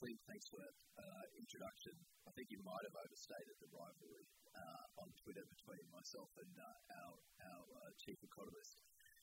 Clint, thanks for that introduction. I think you might have overstated the rivalry on Twitter between myself and our chief economist.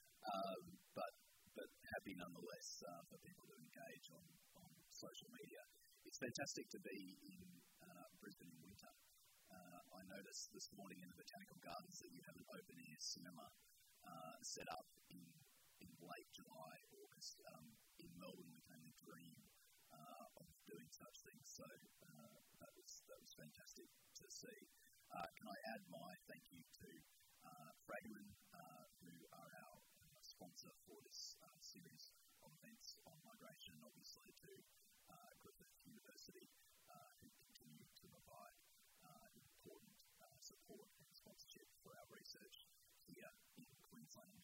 But happy nonetheless for people to engage on social media. It's fantastic to be in Brisbane in winter. I noticed this morning in the Botanical Gardens that you have an open-air cinema set up in late July, August. In Melbourne, we can only dream of doing such things. So that was fantastic to see. Can I add my thank you to Fragomen, who are our sponsor for this series of events on migration, and obviously to Griffith University, who continue to provide important support and sponsorship for our research here in Queensland.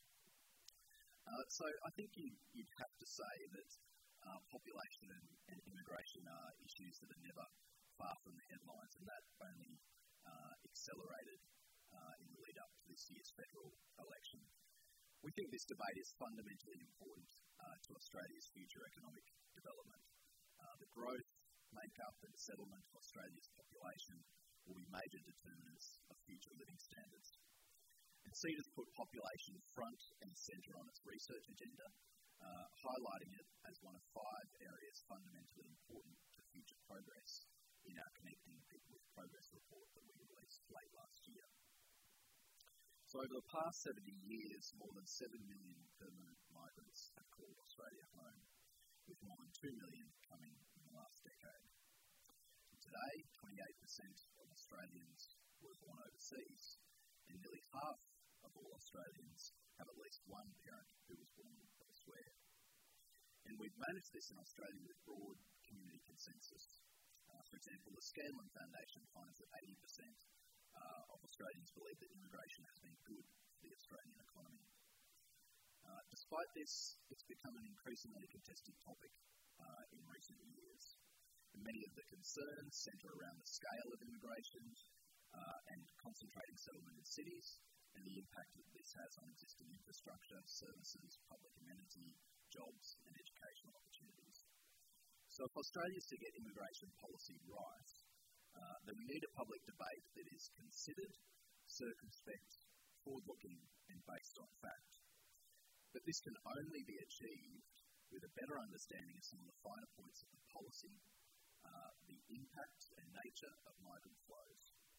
So I think you'd have to say that population and immigration are issues that are never far from the headlines, and that only accelerated in the lead up to this year's federal election. We think this debate is fundamentally important to Australia's future economic development. The growth, make-up and settlement of Australia's population will be major determinants of future living standards. And CEDA's put population front and centre on its research agenda, highlighting it as one of 5 areas fundamentally important to future progress in our Connecting People with Progress report that we released late last year. So over the past 70 years, more than 7 million permanent migrants have called Australia home, with more than 2 million coming in the last decade. And today, 28% of Australians were born overseas, and nearly half of all Australians have at least one parent who was born elsewhere. And we've managed this in Australia with broad community consensus. For example, the Scanlon Foundation finds that 80% of Australians believe that immigration has been good for the Australian economy. Despite this, it's become an increasingly contested topic in recent years. And many of the concerns centre around the scale of immigration and concentrating settlement in cities, and the impact that this has on existing infrastructure, services, public amenity, jobs and educational opportunities. So if Australia is to get immigration policy right, then we need a public debate that is considered, circumspect, forward-looking and based on fact. But this can only be achieved with a better understanding of some of the finer points of the policy, the impact and nature of migrant flows.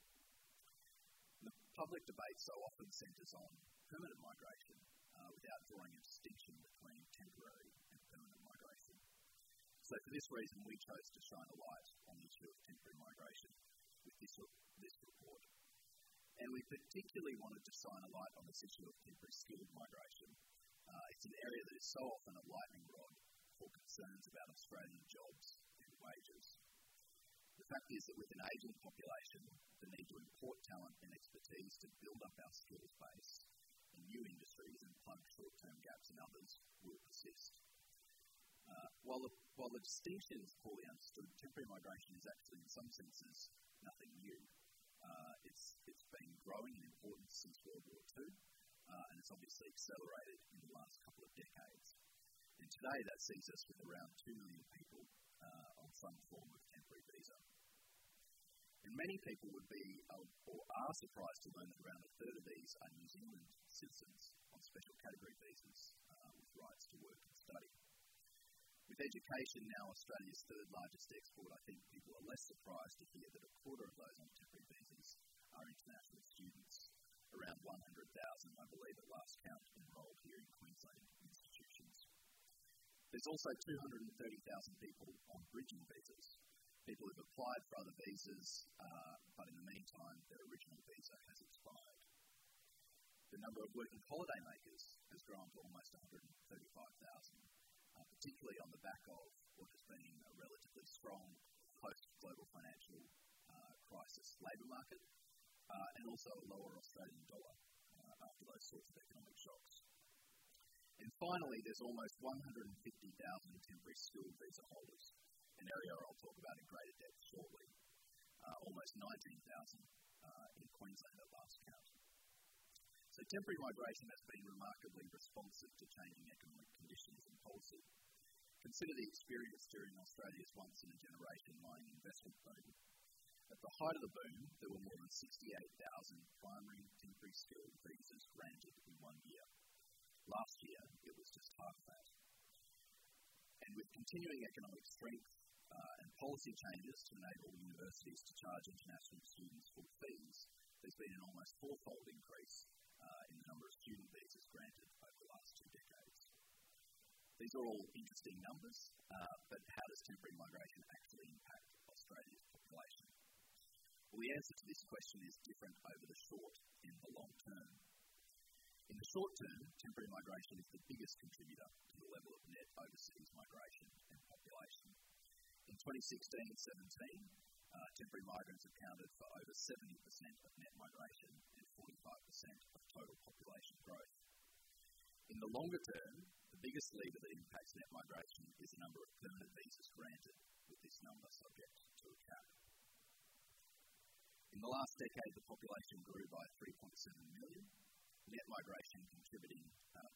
The public debate so often centres on permanent migration without drawing a distinction between temporary and permanent migration. So for this reason, we chose to shine a light on the issue of temporary migration with this report. And we particularly wanted to shine a light on this issue of temporary skilled migration. It's an area that is so often a lightning rod for concerns about Australian jobs and wages. The fact is that with an ageing population, the need to import talent and expertise to build up our skills base in new industries and plug short-term gaps in others will persist. While the distinction is poorly understood, temporary migration is actually in some senses nothing new. It's been growing in importance since World War II, and it's obviously accelerated in the last couple of decades. And today that sees us with around 2 million people on some form of temporary visa. And many people would be or are surprised to learn that around a third of these are New Zealand citizens on special category visas with rights to work and study. With education now Australia's third largest export, I think people are less surprised to hear that a quarter of those on temporary visas are international students. Around 100,000, I believe at last count, enrolled here in Queensland institutions. There's also 230,000 people on bridging visas, people who've applied for other visas, but in the meantime their original visa has expired. The number of working holiday makers has grown to almost 135,000. Particularly on the back of what has been a relatively strong post-global financial crisis labour market, and also a lower Australian dollar after those sorts of economic shocks. And finally, there's almost 150,000 temporary skilled visa holders, an area I'll talk about in greater depth shortly. Almost 19,000 in Queensland at last count. So temporary migration has been remarkably responsive to changing economic conditions and policy. Consider the experience during Australia's once-in-a-generation mining investment boom. At the height of the boom, there were more than 68,000 primary temporary skilled visas granted in 1 year. Last year, it was just half that. And with continuing economic strength and policy changes to enable universities to charge international students full fees, there's been an almost fourfold increase in the number of student visas granted over the last 2 decades. These are all interesting numbers, but how does temporary migration actually impact Australia's population? Well, the answer to this question is different over the short and the long term. In the short term, temporary migration is the biggest contributor to the level of net overseas migration and population. In 2016-17, temporary migrants accounted for over 70% of net migration and 45% of total population growth. In the longer term, the biggest lever that impacts net migration is the number of permanent visas granted, with this number subject to a cap. In the last decade, the population grew by 3.7 million, net migration contributing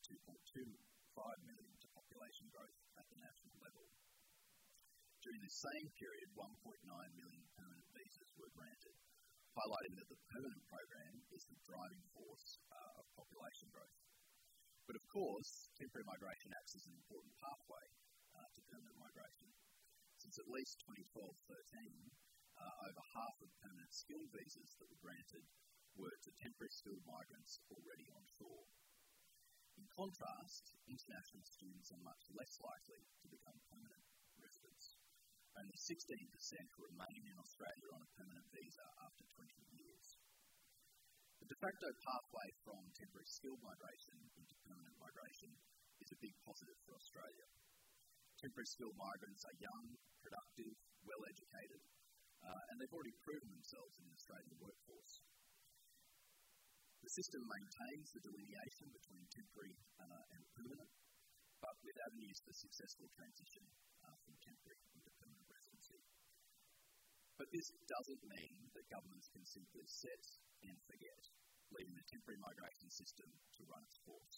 2.25 million to population growth at the national level. During this same period, 1.9 million permanent visas were granted, highlighting that the permanent program is the driving force of population growth. But of course, temporary migration acts as an important pathway to permanent migration. Since at least 2012-13, over half of permanent skilled visas that were granted were to temporary skilled migrants already on shore. In contrast, international students are much less likely to become permanent residents. Only 16% remain in Australia on a permanent visa after 20 years. The de facto pathway from temporary skilled migration into permanent migration is a big positive for Australia. Temporary skilled migrants are young, productive, well-educated, and they've already proven themselves in the Australian workforce. The system maintains the delineation between temporary and permanent, but with avenues for successful transition from temporary into permanent residency. But this doesn't mean that governments can simply set and forget, leaving the temporary migration system to run its course.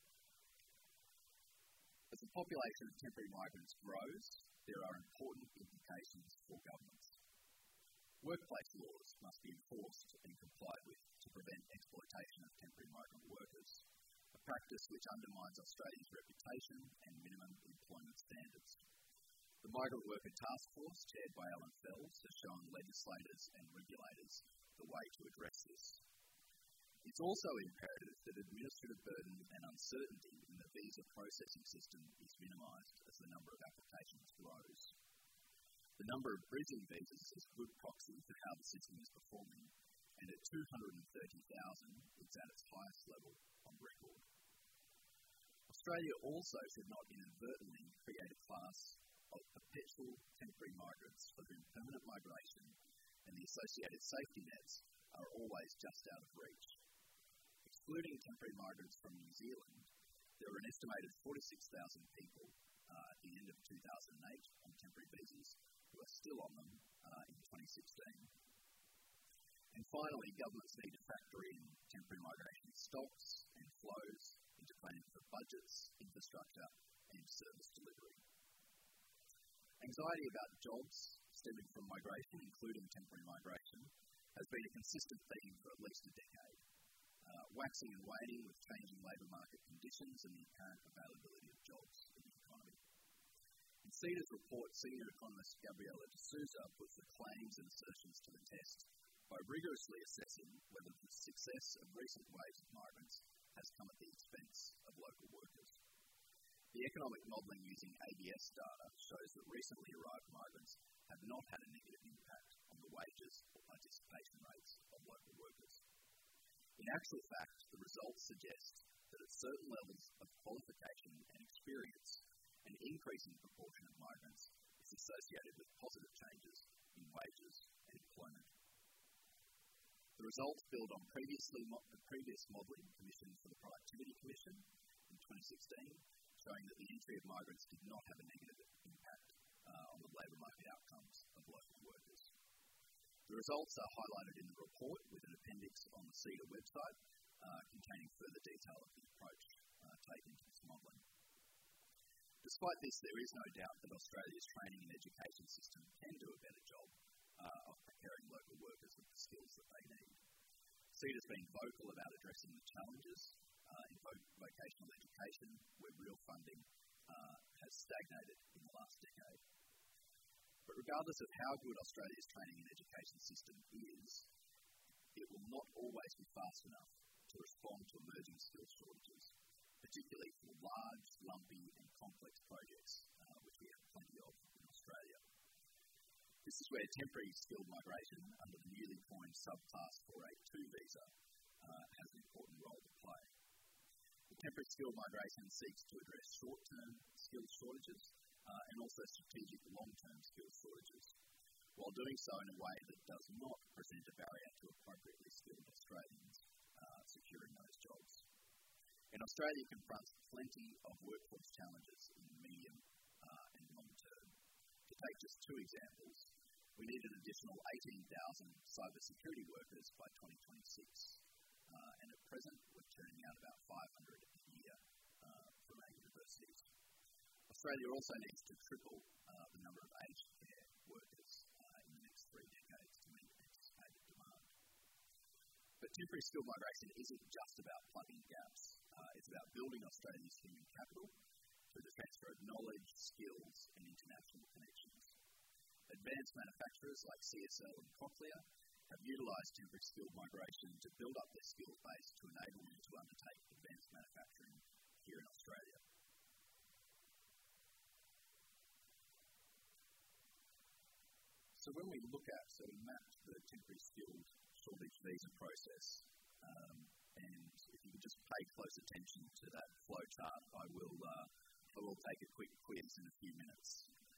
As the population of temporary migrants grows, there are important implications for governments. Workplace laws must be enforced and complied with to prevent exploitation of temporary migrant workers, a practice which undermines Australia's reputation and minimum employment standards. The Migrant Worker Task Force, chaired by Alan Fels, has shown legislators and regulators the way to address this. It's also imperative that administrative burden and uncertainty in the visa processing system is minimised as the number of applications grows. The number of bridging visas is a good proxy for how the system is performing, and at 230,000, it's at its highest level on record. Australia also should not inadvertently create a class of perpetual temporary migrants for whom permanent migration and the associated safety nets are always just out of reach. Excluding temporary migrants from New Zealand, there were an estimated 46,000 people at the end of 2008 on temporary visas who are still on them in 2016. And finally, governments need to factor in temporary migration stocks and flows into planning for budgets, infrastructure and service delivery. Anxiety about jobs stemming from migration, including temporary migration, has been a consistent theme for at least a decade, waxing and waning with changing labour market conditions and the apparent availability of jobs in the economy. In CEDA's report, senior economist Gabriela De Souza puts the claims and assertions to the test by rigorously assessing whether the success of recent waves of migrants has come at the expense of local workers. The economic modelling using ABS data shows that recently arrived migrants have not had a negative impact on the wages or participation rates of local workers. In actual fact, the results suggest that at certain levels of qualification and experience, an increasing proportion of migrants is associated with positive changes in wages and employment. The results build on the previous modelling commissioned for the Productivity Commission in 2016, showing that the entry of migrants did not have a negative impact on the labour market outcomes of local workers. The results are highlighted in the report with an appendix on the CEDA website containing further detail of the approach taken to this modelling. Despite this, there is no doubt that Australia's training and education system can do a better job of preparing local workers with the skills that they need. CEDA has been vocal about addressing the challenges in vocational education, where real funding has stagnated in the last decade. But regardless of how good Australia's training and education system is, it will not always be fast enough to respond to emerging skills shortages, particularly for large, lumpy and complex projects, which we have plenty of in Australia. This is where temporary skilled migration under the newly coined subclass 482 visa has an important role to play. The temporary skilled migration seeks to address short-term skills shortages and also strategic long-term skills shortages, while doing so in a way that does not present a barrier to appropriately skilled Australians securing those jobs. And Australia confronts plenty of workforce challenges in the medium and long term. To take just two examples, we need an additional 18,000 cybersecurity workers by 2026, and at present we're turning out about 500 a year from our universities. Australia also needs to triple the number of aged care workers in the next 3 decades to meet anticipated demand. But temporary skill migration isn't just about plugging gaps. It's about building Australia's human capital through the transfer of knowledge, skills and international connections. Advanced manufacturers like CSL and Cochlear have utilised temporary skill migration to build up their skills base to enable them to undertake advanced manufacturing here in Australia. So when we look at, we mapped the temporary skills shortage visa process, and if you could just pay close attention to that flow chart, I will take a quick quiz in a few minutes.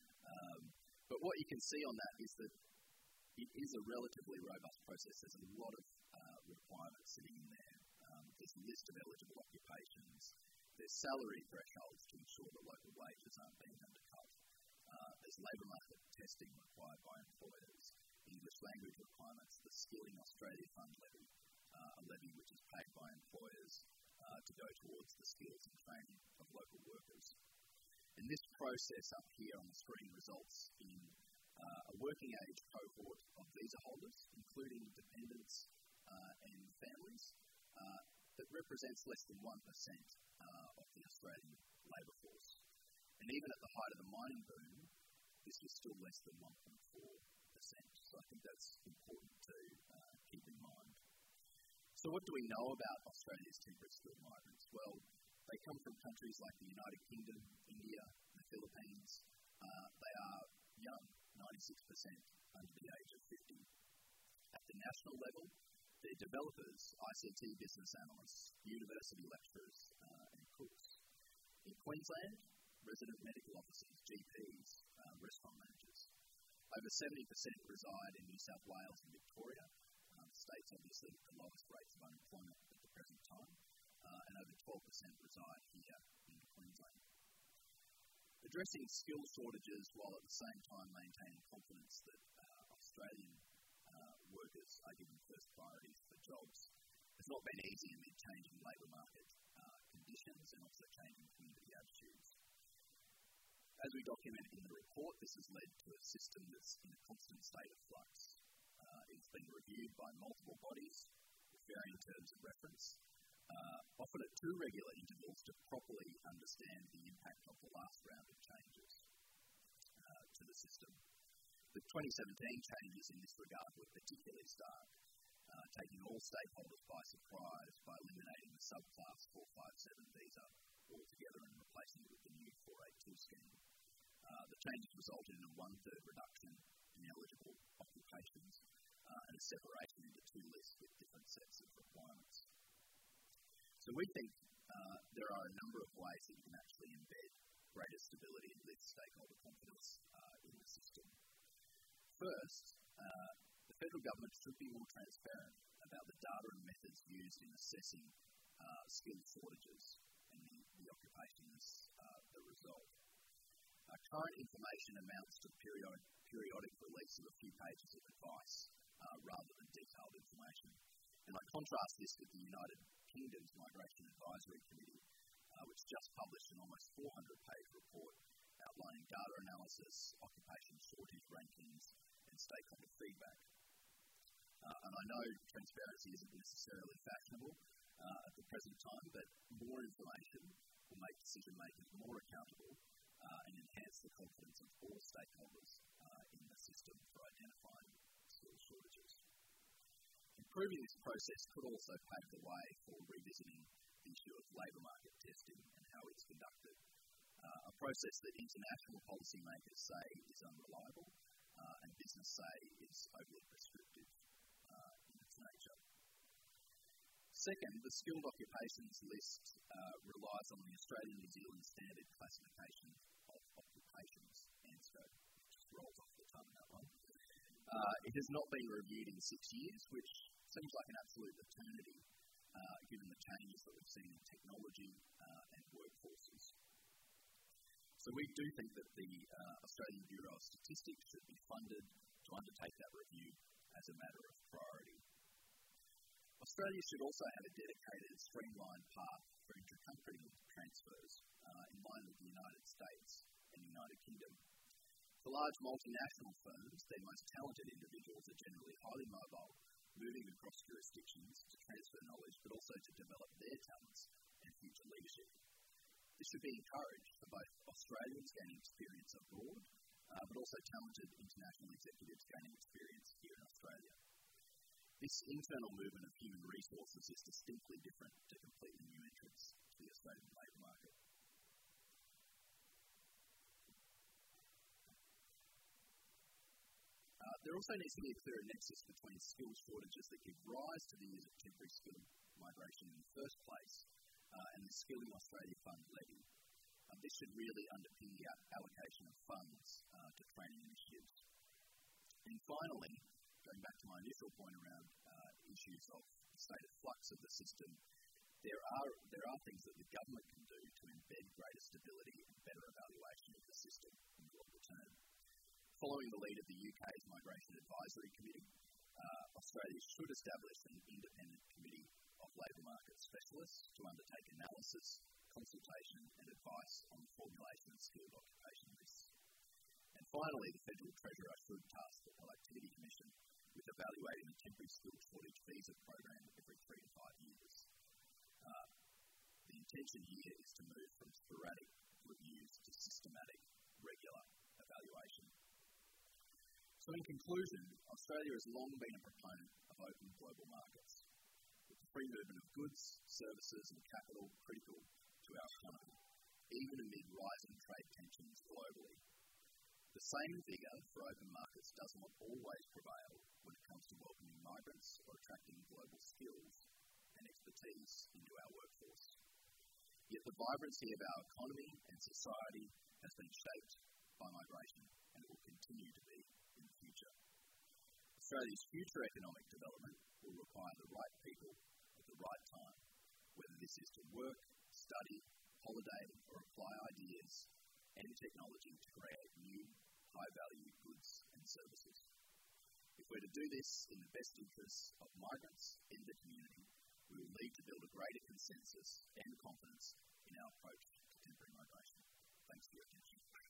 But what you can see on that is that it is a relatively robust process. There's a lot of requirements sitting in there. There's a list of eligible occupations. There's salary thresholds to ensure that local wages aren't being undercut. There's labour market testing required by employers, English language requirements, the Skilling Australia Fund levy, a levy which is paid by employers to go towards the skills and training of local workers. And this process up here on the screen results in a working age cohort of visa holders, including dependents and families, that represents less than 1% of the Australian labour force. And even at the height of the mining boom, this was still less than 1.4%. So I think that's important to keep in mind. So what do we know about Australia's temporary skilled migrants? Well, they come from countries like the United Kingdom, India, the Philippines. They are young, 96% under the age of 50. At the national level, they're developers, ICT business analysts, university lecturers, and cooks. In Queensland, resident medical officers, GPs, restaurant managers. Over 70% reside in New South Wales and Victoria, states obviously with the lowest rates of unemployment at the present time, and over 12% reside here in Queensland. Addressing skill shortages while at the same time maintaining confidence that Australian workers are given first priority for jobs has not been easy amid changing labour market conditions and also changing community attitudes. As we document in the report, this has led to a system that's in a constant state of flux. It's been reviewed by multiple bodies with varying terms of reference, often at too regular intervals to properly understand the impact of the last round of changes to the system. The 2017 changes in this regard were particularly stark, taking all stakeholders by surprise by eliminating the subclass 457 visa altogether and replacing it with the new 482 scheme. The changes resulted in a 1/3 reduction in eligible occupations and a separation into two lists with different sets of requirements. So we think there are a number of ways that you can actually embed greater stability and lift stakeholder confidence in the system. First, the federal government should be more transparent about the data and methods used in assessing skill shortages and the occupations that result. Current information amounts to periodic release of a few pages of advice rather than detailed information. And I contrast this with the United Kingdom's Migration Advisory Committee, which just published an almost 400-page report outlining data analysis, occupation shortage rankings, and stakeholder feedback. And I know transparency isn't necessarily fashionable at the present time, but more information will make decision-makers more accountable and enhance the confidence of all stakeholders in the system for identifying skill shortages. Improving this process could also pave the way for revisiting the issue of labour market testing and how it's conducted, a process that international policymakers say is unreliable and business say is overly prescriptive in its nature. Second, the skilled occupations list relies on the Australian-New Zealand Standard Classification of Occupations, ANSCO. Just rolls off the tongue, that one. It has not been reviewed in 6 years, which seems like an absolute eternity, given the changes that we've seen in technology and workforces. So we do think that the Australian Bureau of Statistics should be funded to undertake that review as a matter of priority. Australia should also have a dedicated, streamlined path for intercountry transfers in line with the United States and the United Kingdom. For large multinational firms, their most talented individuals are generally highly mobile, moving across jurisdictions to transfer knowledge, but also to develop their talents and future leadership. This should be encouraged for both Australians gaining experience abroad, but also talented international executives gaining experience here in Australia. This internal movement of human resources is distinctly different to completely new entrants to the Australian labour market. There also needs to be a clearer nexus between skill shortages that give rise to the use of temporary skill migration in the first place and the Skilling Australia Fund levy. This should really underpin the allocation of funds to training initiatives. And finally, going back to my initial point around issues of the state of flux of the system, there are things that the government can do to embed greater stability and better evaluation of the system in the longer term. Following the lead of the UK's Migration Advisory Committee, Australia should establish an independent committee of labour market specialists to undertake analysis, consultation and advice on the formulation of skilled occupation lists. And finally, the Federal Treasurer should task the Productivity Commission with evaluating the temporary skilled shortage visa program every 3 to 5 years. The intention here is to move from sporadic reviews to systematic, regular evaluation. So in conclusion, Australia has long been a proponent of open global markets, with the free movement of goods, services and capital critical to our economy, even amid rising trade tensions globally. The same vigour for open markets does not always prevail when it comes to welcoming migrants or attracting global skills and expertise into our workforce. Yet the vibrancy of our economy and society has been shaped by migration and will continue to be in the future. Australia's future economic development will require the right people at the right time, whether this is to work, study, holiday or apply ideas and technology to create new, high-value goods and services. If we're to do this in the best interests of migrants and the community, we will need to build a greater consensus and confidence in our approach to temporary migration. Thanks for your attention.